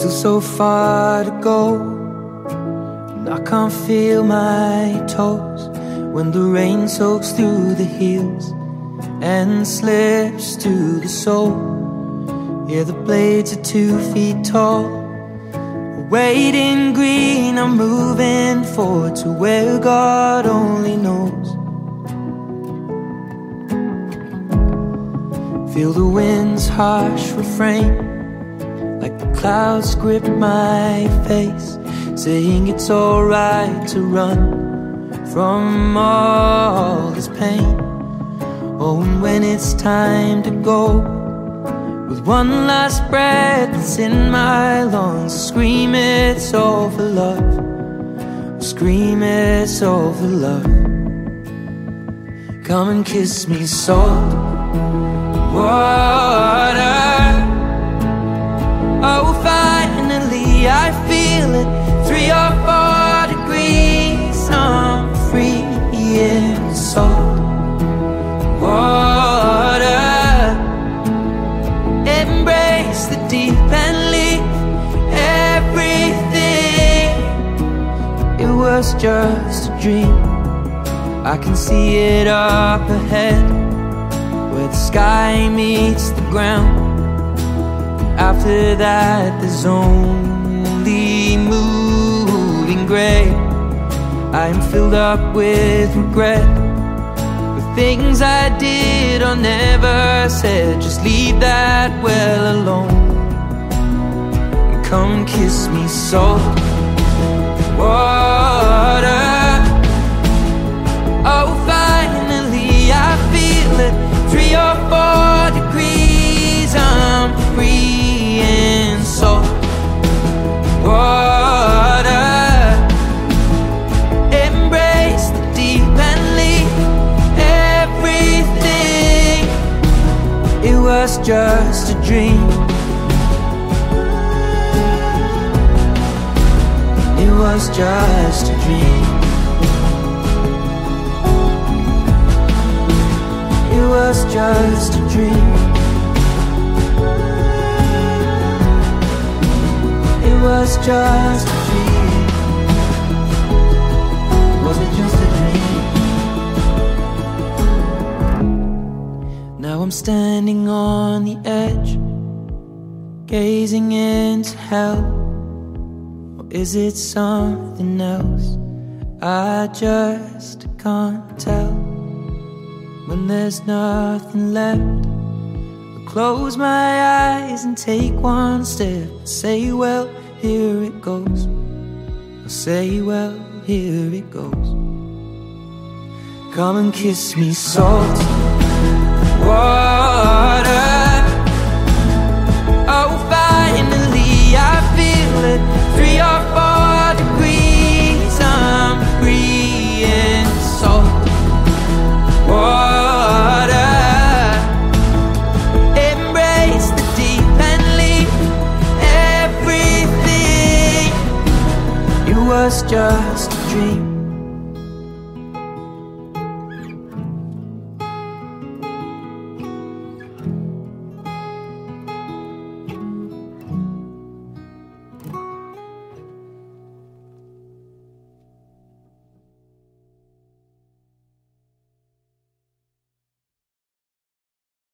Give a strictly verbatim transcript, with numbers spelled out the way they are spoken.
Still so far to go, and I can't feel my toes when the rain soaks through the heels and slips to the sole. Yeah, the blades are two feet tall. Waiting green, I'm moving forward to where God only knows. Feel the wind's harsh refrain, like the clouds grip my face, saying it's alright to run from all this pain. Oh, and when it's time to go, with one last breath that's in my lungs, scream it's all for love, scream it's all for love. Come and kiss me, salt water. Oh, finally I feel it, three or four degrees, I'm free in salt water. Embrace the deep and leave everything. It was just a dream. I can see it up ahead, where the sky meets the ground. After that there's only moving gray. I am filled up with regret, with things I did or never said. Just leave that well alone, and come and kiss me, salt water. Oh, finally I feel it, three or four degrees, I'm free in salt water. Embrace the deep and leave everything. It was just a dream. It was just a dream. It was just a dream. It was just a dream. Was it just a dream? Now I'm standing on the edge, gazing into hell. Or is it something else? I just can't tell. When there's nothing left, I'll close my eyes and take one step and say, well, here it goes. I'll say, well, here it goes. Come and kiss me, salt water. Oh, finally I feel it, three or four degrees, I'm free in salt water. Embrace the deep and leave everything. It was just a dream.